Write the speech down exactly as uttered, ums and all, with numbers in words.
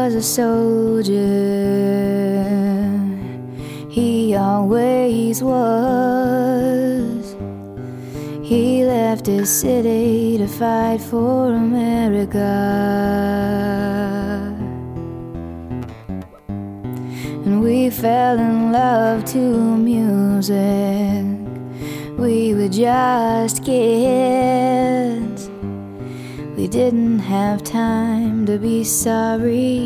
was a soldier, he always was. He left his city to fight for America, and we fell in love to music. We were just kids, we didn't have time to be sorry.